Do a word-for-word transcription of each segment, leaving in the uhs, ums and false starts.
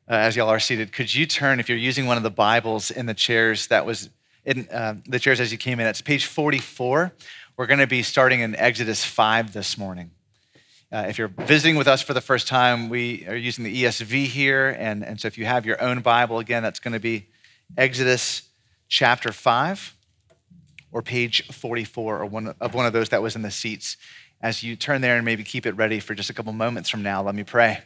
uh, as y'all are seated, could you turn, if you're using one of the Bibles in the chairs that was in uh, the chairs as you came in, it's page forty-four. We're going to be starting in Exodus five this morning. Uh, if you're visiting with us for the first time, we are using the E S V here, and, and so if you have your own Bible, again, that's going to be Exodus chapter five or page forty-four, or one of one of those that was in the seats. As you turn there and maybe keep it ready for just a couple moments from now, let me pray.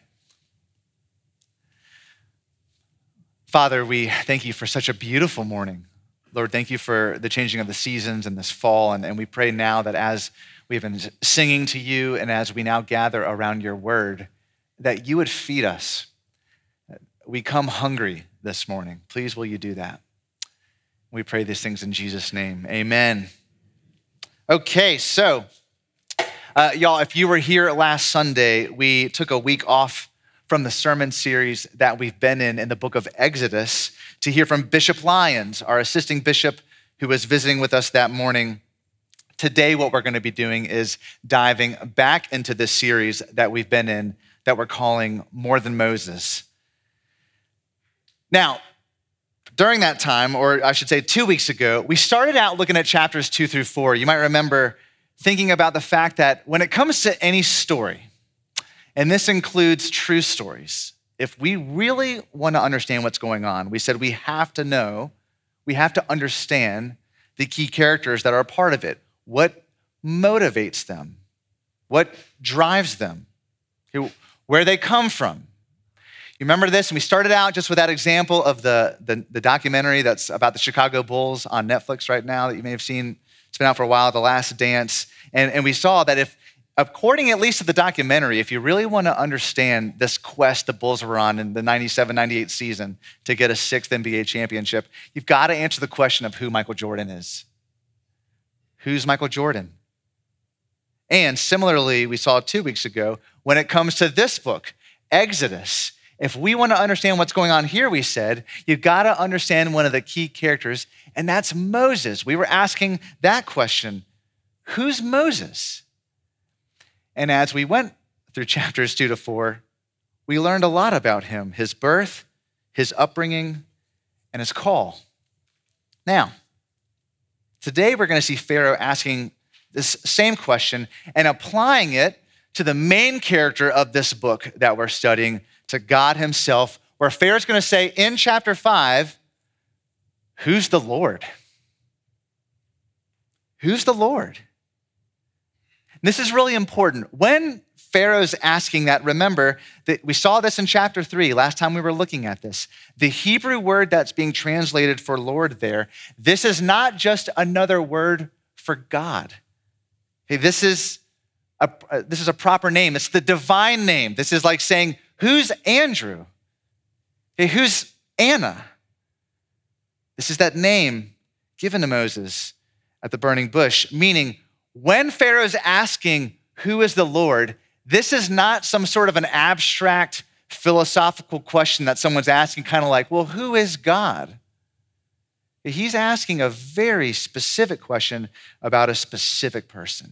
Father, we thank you for such a beautiful morning. Lord, thank you for the changing of the seasons and this fall, and, and we pray now that as we've been singing to you and as we now gather around your word, that you would feed us. We come hungry this morning. Please, will you do that? We pray these things in Jesus' name. Amen. Okay, so uh, y'all, if you were here last Sunday, we took a week off from the sermon series that we've been in in the book of Exodus to hear from Bishop Lyons, our assisting bishop who was visiting with us that morning. Today, what we're going to be doing is diving back into this series that we've been in that we're calling More Than Moses. Now, during that time, or I should say two weeks ago, we started out looking at chapters two through four. You might remember thinking about the fact that when it comes to any story, and this includes true stories, if we really want to understand what's going on, we said we have to know, we have to understand the key characters that are a part of it. What motivates them? What drives them? Where they come from? You remember this? And we started out just with that example of the, the, the documentary that's about the Chicago Bulls on Netflix right now that you may have seen. It's been out for a while, The Last Dance. And, and we saw that if, according at least to the documentary, if you really want to understand this quest the Bulls were on in the ninety-seven ninety-eight season to get a sixth N B A championship, you've got to answer the question of who Michael Jordan is. Who's Michael Jordan? And similarly, we saw two weeks ago, when it comes to this book, Exodus, if we want to understand what's going on here, we said, you've got to understand one of the key characters, and that's Moses. We were asking that question, who's Moses? And as we went through chapters two to four, we learned a lot about him, his birth, his upbringing, and his call. Now, today we're going to see Pharaoh asking this same question and applying it to the main character of this book that we're studying, to God himself, where Pharaoh's going to say in chapter five, who's the Lord? Who's the Lord? This is really important. When Pharaoh's asking that, remember that we saw this in chapter three, last time we were looking at this. The Hebrew word that's being translated for Lord there, this is not just another word for God. Okay, this is a, this is a proper name. It's the divine name. This is like saying, who's Andrew? Okay, who's Anna? This is that name given to Moses at the burning bush, meaning when Pharaoh's asking, who is the Lord, this is not some sort of an abstract philosophical question that someone's asking, kind of like, well, who is God? He's asking a very specific question about a specific person.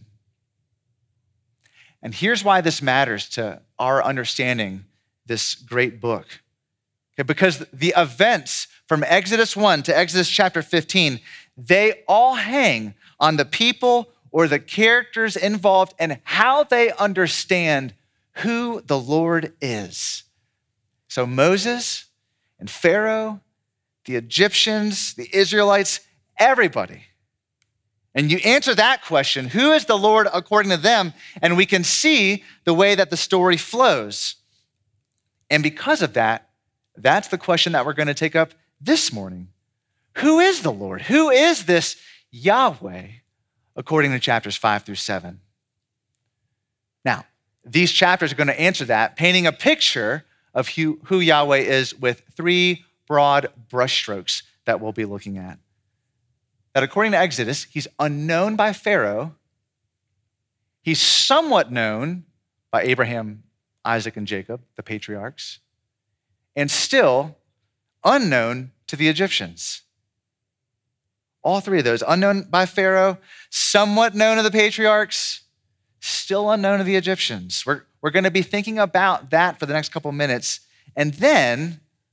And here's why this matters to our understanding this great book. Okay, because the events from Exodus one to Exodus chapter fifteen, they all hang on the people or the characters involved and how they understand who the Lord is. So Moses and Pharaoh, the Egyptians, the Israelites, everybody. And you answer that question, who is the Lord according to them? And we can see the way that the story flows. And because of that, that's the question that we're going to take up this morning. Who is the Lord? Who is this Yahweh? According to chapters five through seven. Now, these chapters are going to answer that, painting a picture of who, who Yahweh is with three broad brushstrokes that we'll be looking at. That according to Exodus, he's unknown by Pharaoh. He's somewhat known by Abraham, Isaac, and Jacob, the patriarchs, and still unknown to the Egyptians. All three of those, unknown by Pharaoh, somewhat known to the patriarchs, still unknown to the Egyptians. We're, we're going to be thinking about that for the next couple minutes. And then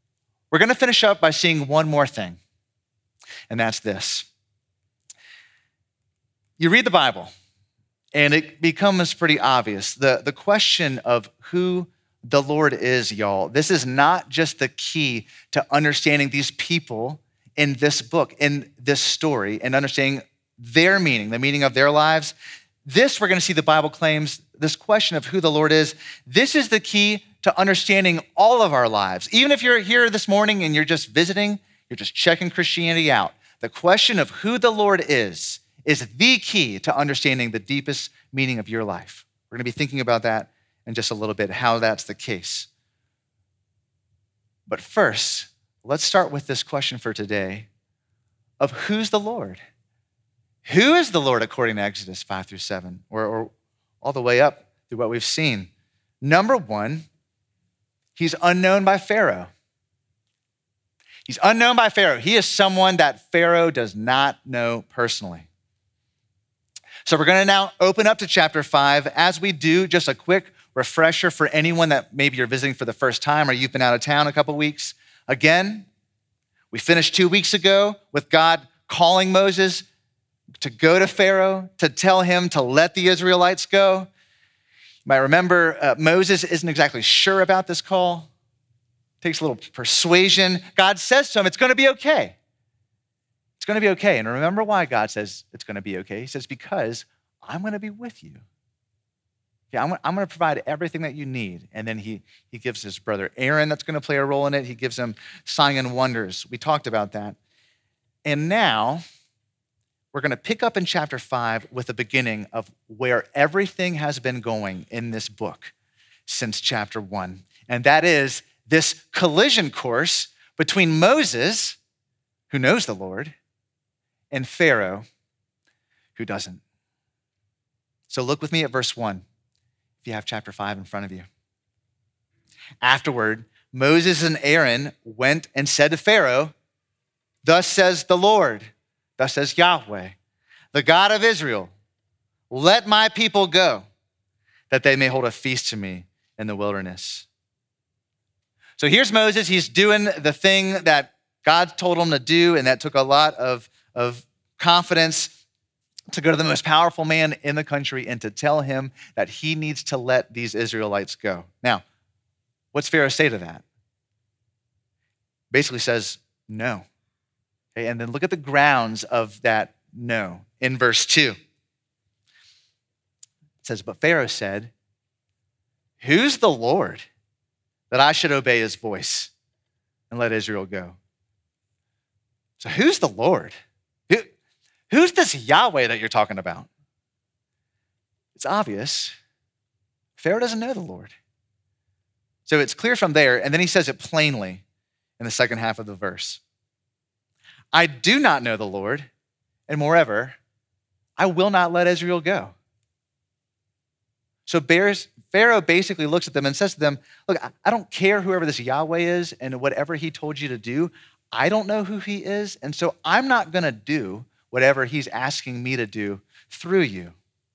We're going to finish up by seeing one more thing, and that's this. You read the Bible, and it becomes pretty obvious. The, the question of who the Lord is, y'all, this is not just the key to understanding these people in this book, in this story, and understanding their meaning, the meaning of their lives. This, we're going to see the Bible claims, this question of who the Lord is, this is the key to understanding all of our lives. Even if you're here this morning and you're just visiting, you're just checking Christianity out, the question of who the Lord is is the key to understanding the deepest meaning of your life. We're going to be thinking about that in just a little bit, how that's the case. But first, let's start with this question for today of who's the Lord? Who is the Lord according to Exodus five through seven, or, or all the way up through what we've seen? Number one, he's unknown by Pharaoh. He's unknown by Pharaoh. He is someone that Pharaoh does not know personally. So we're going to now open up to chapter five. As we do, just a quick refresher for anyone that maybe you're visiting for the first time or you've been out of town a couple weeks. Again, we finished two weeks ago with God calling Moses to go to Pharaoh, to tell him to let the Israelites go. You might remember uh, Moses isn't exactly sure about this call. Takes a little persuasion. God says to him, it's going to be okay. It's going to be okay. And remember why God says it's going to be okay. He says, because I'm going to be with you. Yeah, I'm, I'm going to provide everything that you need. And then he, he gives his brother Aaron that's going to play a role in it. He gives him sign and wonders. We talked about that. And now we're going to pick up in chapter five with the beginning of where everything has been going in this book since chapter one. And that is this collision course between Moses, who knows the Lord, and Pharaoh, who doesn't. So look with me at verse one, if you have chapter five in front of you. Afterward, Moses and Aaron went and said to Pharaoh, thus says the Lord, thus says Yahweh, the God of Israel, let my people go, that they may hold a feast to me in the wilderness. So here's Moses. He's doing the thing that God told him to do, and that took a lot of, of confidence to go to the most powerful man in the country and to tell him that he needs to let these Israelites go. Now, what's Pharaoh say to that? Basically says no. Okay, and then look at the grounds of that no in verse two. It says, but Pharaoh said, who's the Lord that I should obey his voice and let Israel go? So who's the Lord? Who, who's this Yahweh that you're talking about? It's obvious. Pharaoh doesn't know the Lord. So it's clear from there, and then he says it plainly in the second half of the verse. I do not know the Lord, and moreover, I will not let Israel go. So Pharaoh basically looks at them and says to them, look, I don't care whoever this Yahweh is and whatever he told you to do. I don't know who he is, and so I'm not going to do whatever he's asking me to do through you.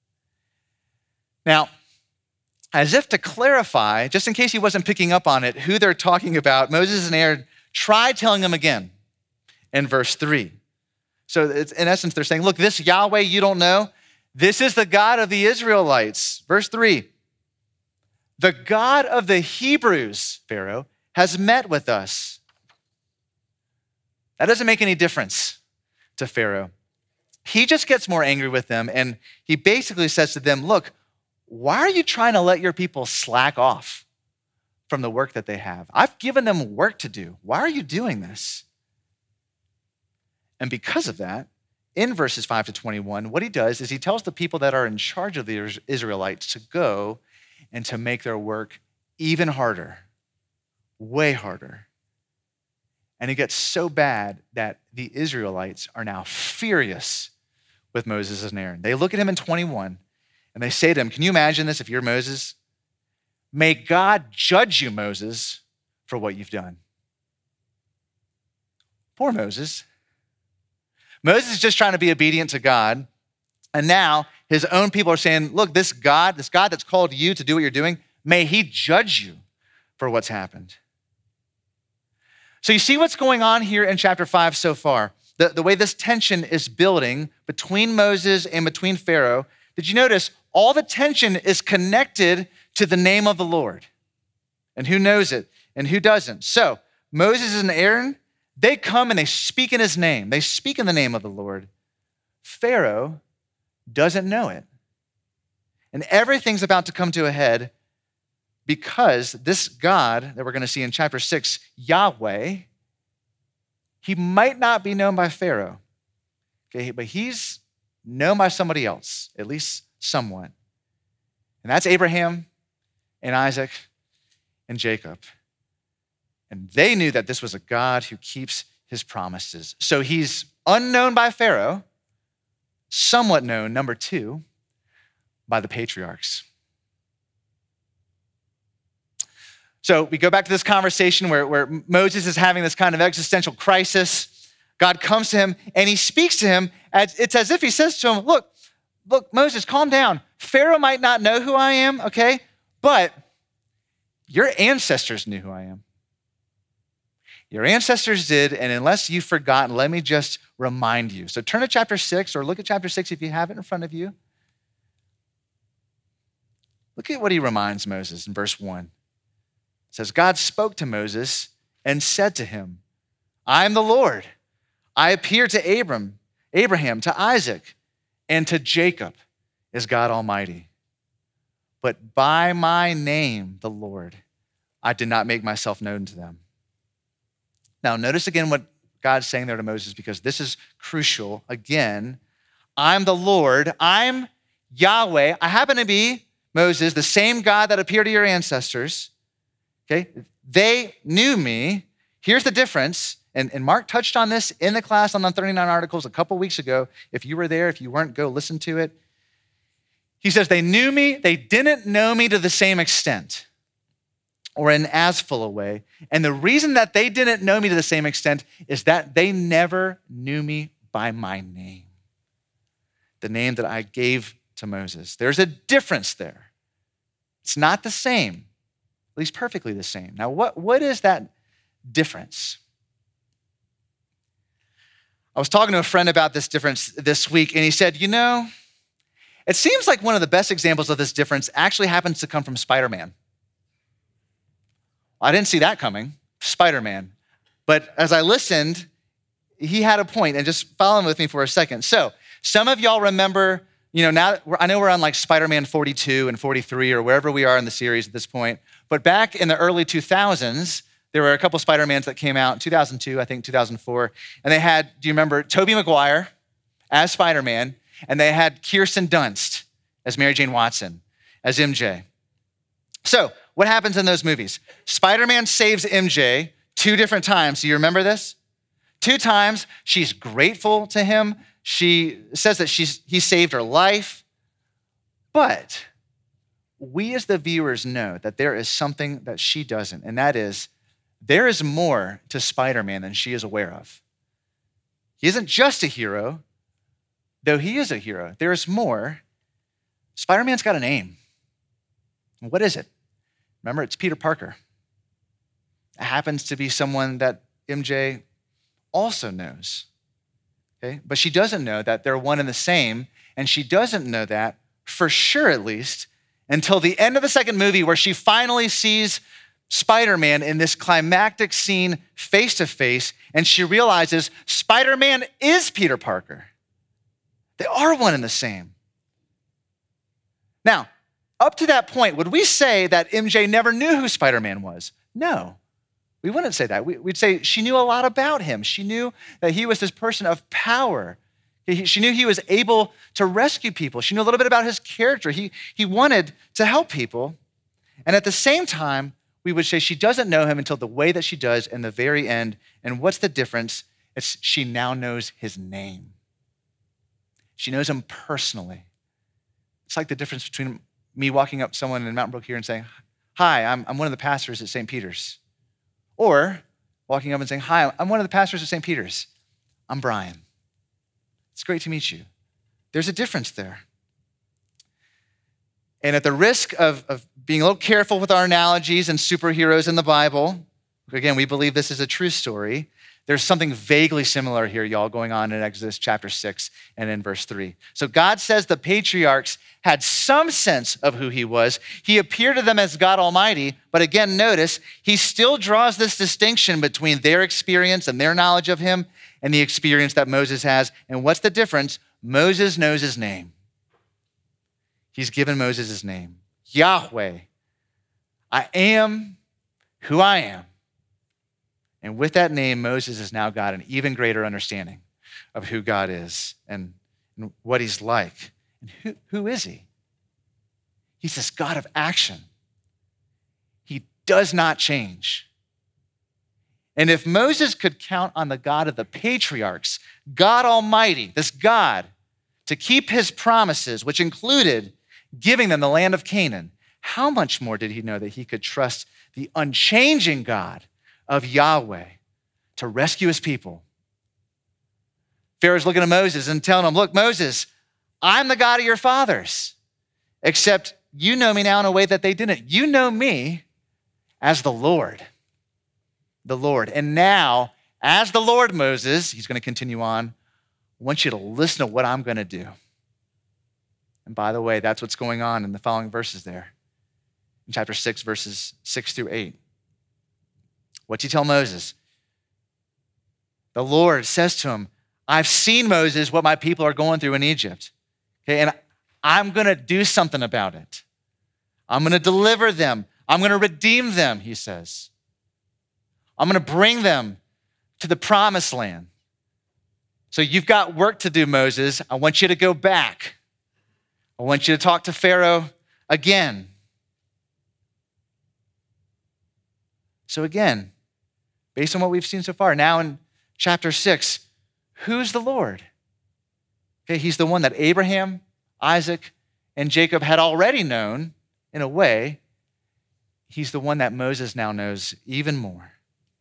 Now, as if to clarify, just in case he wasn't picking up on it, who they're talking about, Moses and Aaron try telling him again in verse three. So it's, in essence, they're saying, look, this Yahweh you don't know, this is the God of the Israelites. Verse three, the God of the Hebrews, Pharaoh, has met with us. That doesn't make any difference to Pharaoh. He just gets more angry with them, and he basically says to them, look, why are you trying to let your people slack off from the work that they have? I've given them work to do. Why are you doing this? And because of that, in verses five to twenty-one, what he does is he tells the people that are in charge of the Israelites to go and to make their work even harder, way harder. And it gets so bad that the Israelites are now furious with Moses and Aaron. They look at him in twenty-one and they say to him, can you imagine this if you're Moses? May God judge you, Moses, for what you've done. Poor Moses. Moses is just trying to be obedient to God. And now his own people are saying, look, this God, this God that's called you to do what you're doing, may he judge you for what's happened. So you see what's going on here in chapter five so far. The, the way this tension is building between Moses and between Pharaoh. Did you notice all the tension is connected to the name of the Lord and who knows it and who doesn't? So Moses and Aaron, they come and they speak in his name. They speak in the name of the Lord. Pharaoh doesn't know it. And everything's about to come to a head because this God that we're going to see in chapter six, Yahweh, he might not be known by Pharaoh, okay, but he's known by somebody else, at least somewhat. And that's Abraham and Isaac and Jacob. And they knew that this was a God who keeps his promises. So he's unknown by Pharaoh, somewhat known, number two, by the patriarchs. So we go back to this conversation where, where Moses is having this kind of existential crisis. God comes to him and he speaks to him. As, it's as if he says to him, look, look, Moses, calm down. Pharaoh might not know who I am, okay? But your ancestors knew who I am. Your ancestors did, and unless you've forgotten, let me just remind you. So turn to chapter six or look at chapter six if you have it in front of you. Look at what he reminds Moses in verse one. It says, God spoke to Moses and said to him, I am the Lord. I appeared to Abram, Abraham, to Isaac, and to Jacob is God Almighty. But by my name, the Lord, I did not make myself known to them. Now, notice again what God's saying there to Moses, because this is crucial. Again, I'm the Lord. I'm Yahweh. I happen to be, Moses, the same God that appeared to your ancestors. Okay, they knew me. Here's the difference. And, and Mark touched on this in the class on the thirty-nine articles a couple weeks ago. If you were there, if you weren't, go listen to it. He says, they knew me. They didn't know me to the same extent or in as full a way. And the reason that they didn't know me to the same extent is that they never knew me by my name, the name that I gave to Moses. There's a difference there. It's not the same. At least perfectly the same. Now, what, what is that difference? I was talking to a friend about this difference this week, and he said, you know, it seems like one of the best examples of this difference actually happens to come from Spider-Man. I didn't see that coming, Spider-Man. But as I listened, he had a point, and just follow with me for a second. So some of y'all remember, you know, now I know we're on like Spider-Man forty-two and forty-three or wherever we are in the series at this point. But back in the early two thousands, there were a couple Spider-Mans that came out, two thousand two, I think two thousand four. And they had, do you remember, Tobey Maguire as Spider-Man, and they had Kirsten Dunst as Mary Jane Watson, as M J. So what happens in those movies? Spider-Man saves M J two different times. Do you remember this? Two times, she's grateful to him. She says that she's he saved her life. But we as the viewers know that there is something that she doesn't, and that is there is more to Spider-Man than she is aware of. He isn't just a hero, though he is a hero. There is more. Spider-Man's got a name. What is it? Remember, it's Peter Parker. It happens to be someone that M J also knows. Okay? But she doesn't know that they're one and the same, and she doesn't know that, for sure at least, until the end of the second movie where she finally sees Spider-Man in this climactic scene face to face, and she realizes Spider-Man is Peter Parker. They are one and the same. Now, up to that point, would we say that M J never knew who Spider-Man was? No, we wouldn't say that. We'd say she knew a lot about him. She knew that he was this person of power. She knew he was able to rescue people. She knew a little bit about his character. He, he wanted to help people. And at the same time, we would say she doesn't know him until the way that she does in the very end. And what's the difference? It's she now knows his name. She knows him personally. It's like the difference between me walking up to someone in Mountain Brook here and saying, hi, I'm, I'm one of the pastors at Saint Peter's. Or walking up and saying, hi, I'm one of the pastors at Saint Peter's. I'm Brian. It's great to meet you. There's a difference there. And at the risk of, of being a little careful with our analogies and superheroes in the Bible, Again, we believe this is a true story. There's something vaguely similar here, y'all, going on in Exodus chapter six and in verse three. So God says the patriarchs had some sense of who he was. He appeared to them as God Almighty, but again, notice, he still draws this distinction between their experience and their knowledge of him and the experience that Moses has. And what's the difference? Moses knows his name. He's given Moses his name. Yahweh, I am who I am. And with that name, Moses has now got an even greater understanding of who God is and, and what he's like. And who, who is he? He's this God of action. He does not change. And if Moses could count on the God of the patriarchs, God Almighty, this God, to keep his promises, which included giving them the land of Canaan, how much more did he know that he could trust the unchanging God of Yahweh to rescue his people? Pharaoh's looking at Moses and telling him, look, Moses, I'm the God of your fathers, except you know me now in a way that they didn't. You know me as the Lord, the Lord. And now, as the Lord, Moses, he's going to continue on, I want you to listen to what I'm going to do. And by the way, that's what's going on in the following verses there. In chapter six, verses six through eight. What's he tell Moses? The Lord says to him, I've seen, Moses, what my people are going through in Egypt. Okay, and I'm going to do something about it. I'm going to deliver them. I'm going to redeem them, he says. I'm going to bring them to the promised land. So you've got work to do, Moses. I want you to go back. I want you to talk to Pharaoh again. So again, based on what we've seen so far, now in chapter six, who's the Lord? Okay, he's the one that Abraham, Isaac, and Jacob had already known in a way. He's the one that Moses now knows even more.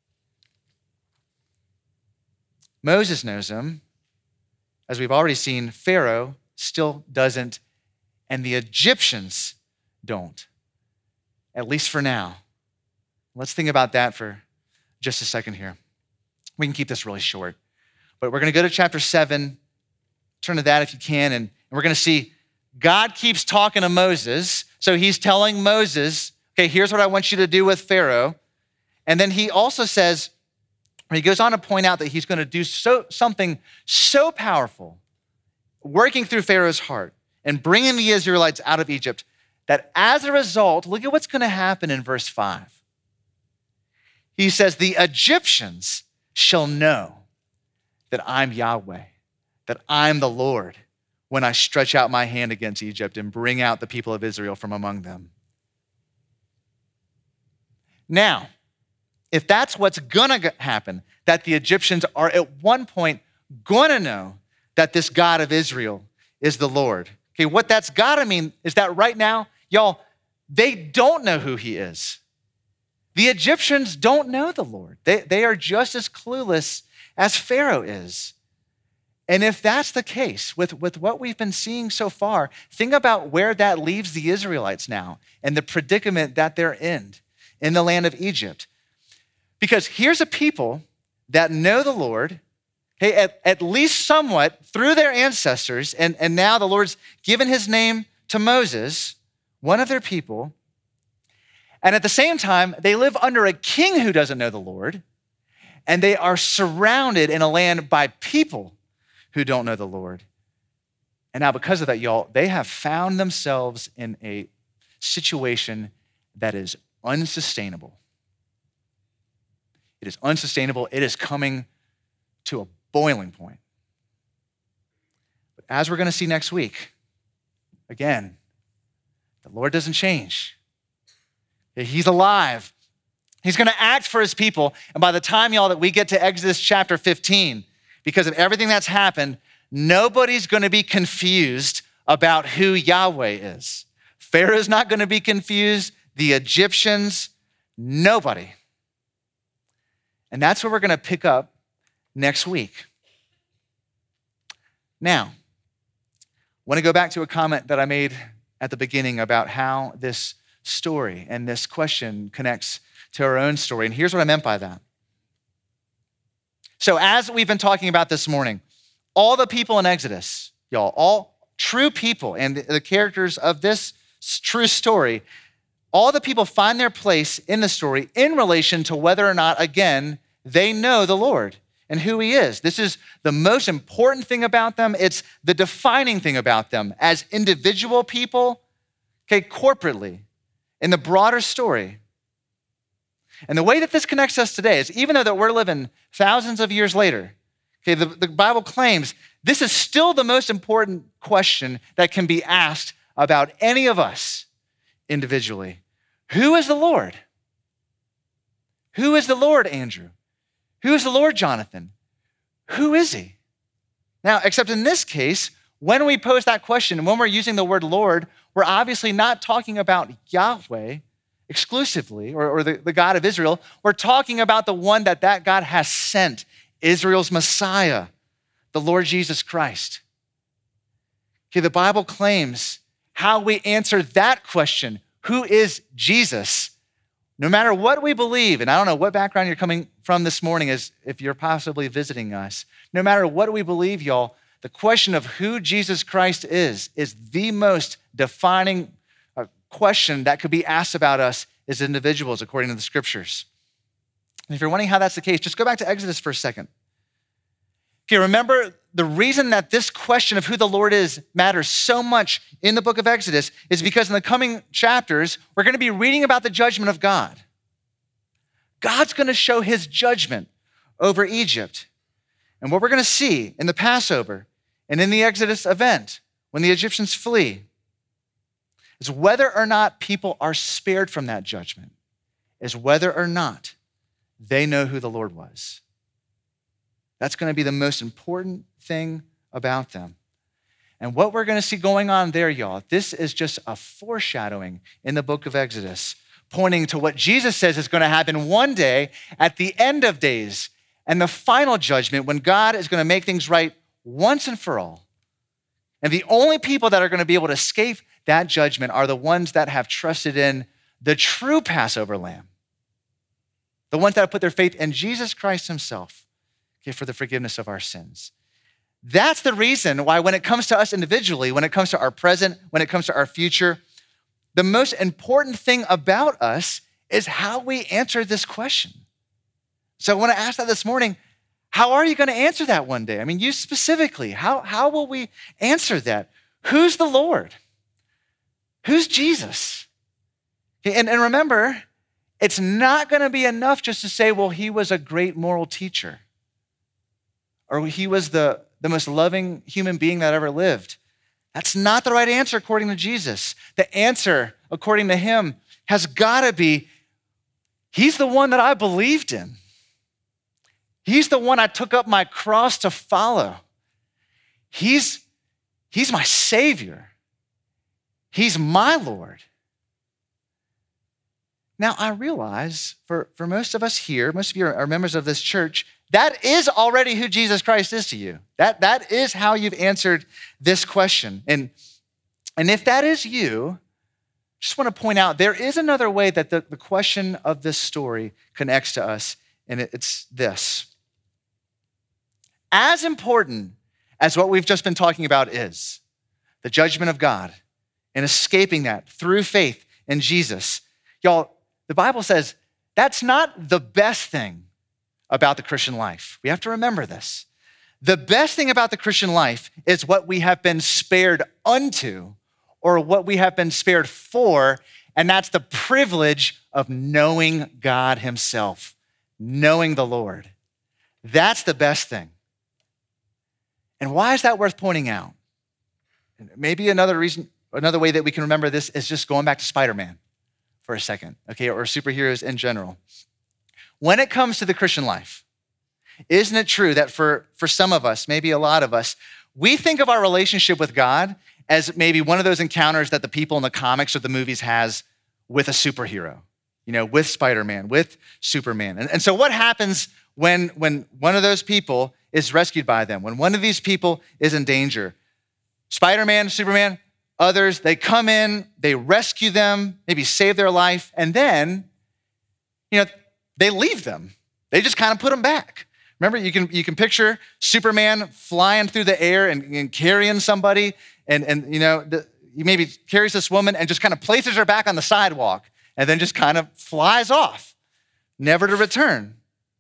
Moses knows him. As we've already seen, Pharaoh still doesn't, and the Egyptians don't, at least for now. Let's think about that for just a second here. We can keep this really short, but we're going to go to chapter seven. Turn to that if you can, and we're going to see God keeps talking to Moses. So he's telling Moses, okay, here's what I want you to do with Pharaoh. And then he also says, he goes on to point out that he's going to do so, something so powerful, working through Pharaoh's heart and bringing the Israelites out of Egypt, that as a result, look at what's going to happen in verse five. He says, the Egyptians shall know that I'm Yahweh, that I'm the Lord, when I stretch out my hand against Egypt and bring out the people of Israel from among them. Now, if that's what's gonna happen, that the Egyptians are at one point gonna know that this God of Israel is the Lord. Okay, what that's gotta mean is that right now, y'all, they don't know who he is. The Egyptians don't know the Lord. They, they are just as clueless as Pharaoh is. And if that's the case with, with what we've been seeing so far, think about where that leaves the Israelites now and the predicament that they're in, in the land of Egypt. Because here's a people that know the Lord, hey, at, at least somewhat through their ancestors, and, and now the Lord's given his name to Moses, one of their people, and at the same time, they live under a king who doesn't know the Lord, and they are surrounded in a land by people who don't know the Lord. And now because of that, y'all, they have found themselves in a situation that is unsustainable. It is unsustainable. It is coming to a boiling point. But as we're going to see next week, again, the Lord doesn't change. He's alive. He's going to act for his people. And by the time, y'all, that we get to Exodus chapter fifteen, because of everything that's happened, nobody's going to be confused about who Yahweh is. Pharaoh's not going to be confused. The Egyptians, nobody. And that's where we're going to pick up next week. Now, I want to go back to a comment that I made at the beginning about how this story and this question connects to our own story. And here's what I meant by that. So as we've been talking about this morning, all the people in Exodus, y'all, all true people and the characters of this true story, all the people find their place in the story in relation to whether or not, again, they know the Lord and who he is. This is the most important thing about them. It's the defining thing about them as individual people, okay, corporately, in the broader story. And the way that this connects us today is even though that we're living thousands of years later, okay, the, the Bible claims this is still the most important question that can be asked about any of us individually. Who is the Lord? Who is the Lord, Andrew? Who is the Lord, Jonathan? Who is he? Now, except in this case, when we pose that question, and when we're using the word Lord, we're obviously not talking about Yahweh exclusively, or, or the, the God of Israel. We're talking about the one that that God has sent, Israel's Messiah, the Lord Jesus Christ. Okay, the Bible claims how we answer that question, who is Jesus? No matter what we believe, and I don't know what background you're coming from this morning as if you're possibly visiting us, no matter what we believe, y'all, the question of who Jesus Christ is, is the most defining uh, question that could be asked about us as individuals according to the scriptures. And if you're wondering how that's the case, just go back to Exodus for a second. Okay, remember the reason that this question of who the Lord is matters so much in the book of Exodus is because in the coming chapters, we're going to be reading about the judgment of God. God's going to show his judgment over Egypt. And what we're going to see in the Passover and in the Exodus event when the Egyptians flee is whether or not people are spared from that judgment, is whether or not they know who the Lord was. That's going to be the most important thing about them. And what we're going to see going on there, y'all, this is just a foreshadowing in the book of Exodus, pointing to what Jesus says is going to happen one day at the end of days and the final judgment when God is going to make things right once and for all. And the only people that are going to be able to escape that judgment are the ones that have trusted in the true Passover lamb, the ones that have put their faith in Jesus Christ himself, okay, for the forgiveness of our sins. That's the reason why when it comes to us individually, when it comes to our present, when it comes to our future, the most important thing about us is how we answer this question. So I want to ask that this morning, how are you going to answer that one day? I mean, you specifically, how, how will we answer that? Who's the Lord? Who's Jesus? And, and remember, it's not going to be enough just to say, well, he was a great moral teacher, or he was the, the most loving human being that ever lived. That's not the right answer according to Jesus. The answer, according to him, has got to be, he's the one that I believed in. He's the one I took up my cross to follow. He's, he's my Savior. He's my Lord. Now, I realize for, for most of us here, most of you are members of this church, that is already who Jesus Christ is to you. That, that is how you've answered this question. And, and if that is you, just want to point out there is another way that the, the question of this story connects to us, and it, it's this. As important as what we've just been talking about is, the judgment of God and escaping that through faith in Jesus, y'all, the Bible says that's not the best thing about the Christian life. We have to remember this. The best thing about the Christian life is what we have been spared unto, or what we have been spared for, and that's the privilege of knowing God himself, knowing the Lord. That's the best thing. And why is that worth pointing out? Maybe another reason, another way that we can remember this is just going back to Spider-Man for a second, okay, or superheroes in general. When it comes to the Christian life, isn't it true that for, for some of us, maybe a lot of us, we think of our relationship with God as maybe one of those encounters that the people in the comics or the movies has with a superhero, you know, with Spider-Man, with Superman. And, and so what happens when, when one of those people is rescued by them, when one of these people is in danger? Spider-Man, Superman, others, they come in, they rescue them, maybe save their life, and then you know, they leave them. They just kind of put them back. Remember, you can you can picture Superman flying through the air and, and carrying somebody, and, and you know, the, he maybe carries this woman and just kind of places her back on the sidewalk and then just kind of flies off, never to return.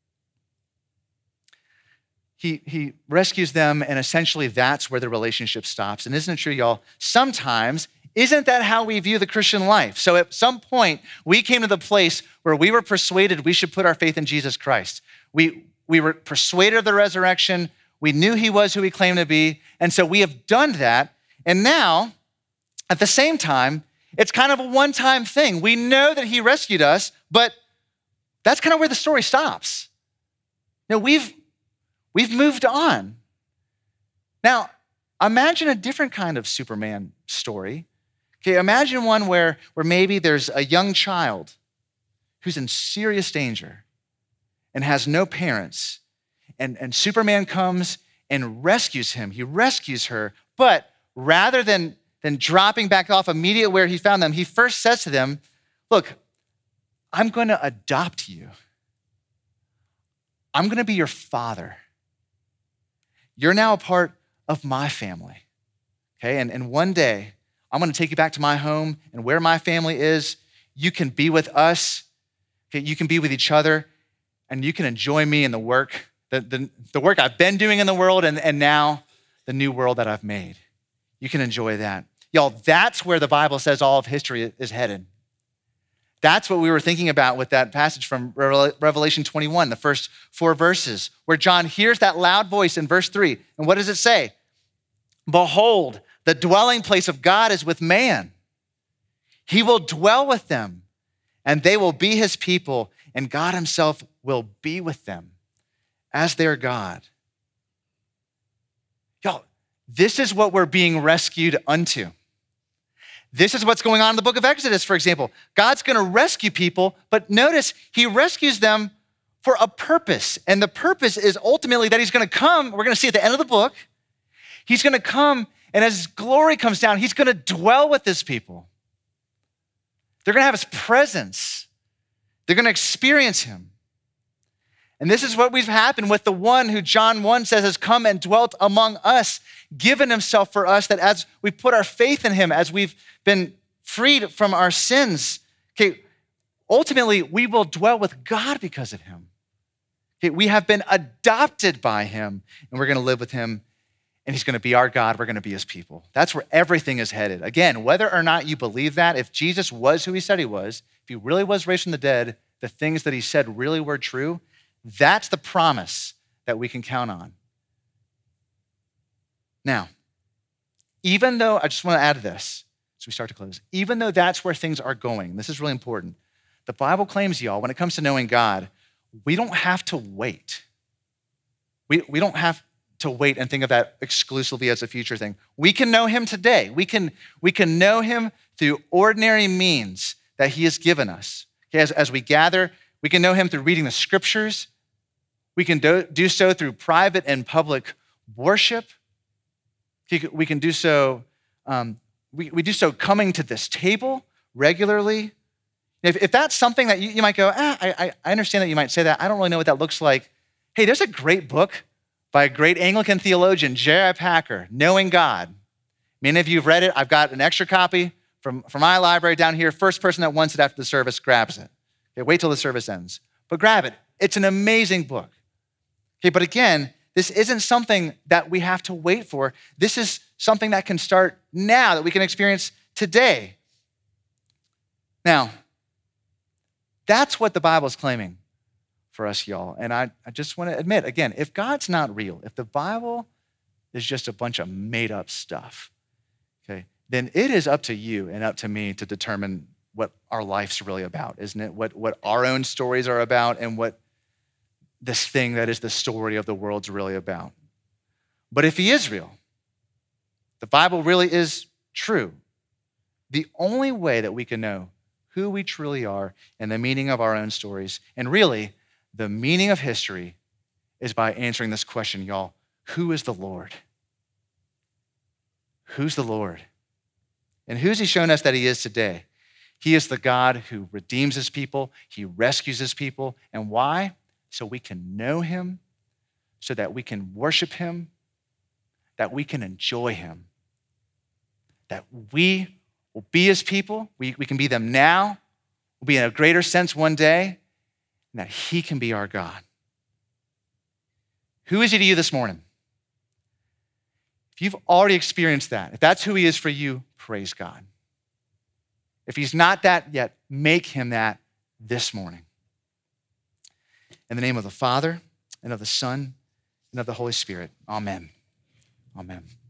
He, he rescues them, and essentially that's where the relationship stops. And isn't it true, y'all? Sometimes, isn't that how we view the Christian life? So at some point, we came to the place where we were persuaded we should put our faith in Jesus Christ. We, we were persuaded of the resurrection. We knew he was who he claimed to be. And so we have done that. And now, at the same time, it's kind of a one-time thing. We know that he rescued us, but that's kind of where the story stops. You know, we've We've moved on. Now, imagine a different kind of Superman story. Okay, imagine one where, where maybe there's a young child who's in serious danger and has no parents, and, and Superman comes and rescues him. He rescues her, but rather than, than dropping back off immediately where he found them, he first says to them, look, I'm going to adopt you. I'm going to be your father. You're now a part of my family, okay? And, and one day, I'm gonna take you back to my home, and where my family is, you can be with us, okay? You can be with each other, and you can enjoy me and the work, the, the, the work I've been doing in the world, and, and now the new world that I've made. You can enjoy that. Y'all, that's where the Bible says all of history is headed. That's what we were thinking about with that passage from Revelation twenty-one, the first four verses, where John hears that loud voice in verse three. And what does it say? Behold, the dwelling place of God is with man. He will dwell with them, and they will be his people, and God himself will be with them as their God. Y'all, this is what we're being rescued unto. This is what's going on in the book of Exodus, for example. God's gonna rescue people, but notice he rescues them for a purpose. And the purpose is ultimately that he's gonna come, we're gonna see at the end of the book, he's gonna come, and as his glory comes down, he's gonna dwell with his people. They're gonna have his presence. They're gonna experience him. And this is what we've happened with the one who John one says has come and dwelt among us, given himself for us, that as we put our faith in him, as we've been freed from our sins, okay, ultimately we will dwell with God because of him. Okay, we have been adopted by him, and we're gonna live with him, and he's gonna be our God, we're gonna be his people. That's where everything is headed. Again, whether or not you believe that, if Jesus was who he said he was, if he really was raised from the dead, the things that he said really were true, that's the promise that we can count on. Now, even though, I just want to add this as we start to close, even though that's where things are going, this is really important, the Bible claims, y'all, when it comes to knowing God, we don't have to wait. We, we don't have to wait and think of that exclusively as a future thing. We can know him today. We can, we can know him through ordinary means that he has given us. Okay, as, as we gather, we can know him through reading the scriptures. We can do, do so through private and public worship. We can do so, um, we, we do so coming to this table regularly. If, if that's something that you, you might go, ah, I, I understand that you might say that. I don't really know what that looks like. Hey, there's a great book by a great Anglican theologian, J I Packer, Knowing God. Many of you have read it. I've got an extra copy from, from my library down here. First person that wants it after the service grabs it. Okay, wait till the service ends, but grab it. It's an amazing book. Okay, but again, this isn't something that we have to wait for. This is something that can start now, that we can experience today. Now, that's what the Bible is claiming for us, y'all. And I, I just want to admit, again, if God's not real, if the Bible is just a bunch of made up stuff, okay, then it is up to you and up to me to determine what our life's really about, isn't it? What, what our own stories are about and what this thing that is the story of the world's really about. But if he is real, the Bible really is true, the only way that we can know who we truly are and the meaning of our own stories, and really the meaning of history, is by answering this question, y'all. Who is the Lord? Who's the Lord? And who's he shown us that he is today? He is the God who redeems his people. He rescues his people. And why? So we can know him, so that we can worship him, that we can enjoy him, that we will be his people. We, we can be them now. We'll be in a greater sense one day, and that he can be our God. Who is he to you this morning? If you've already experienced that, if that's who he is for you, praise God. If he's not that yet, make him that this morning. In the name of the Father, and of the Son, and of the Holy Spirit, amen. Amen.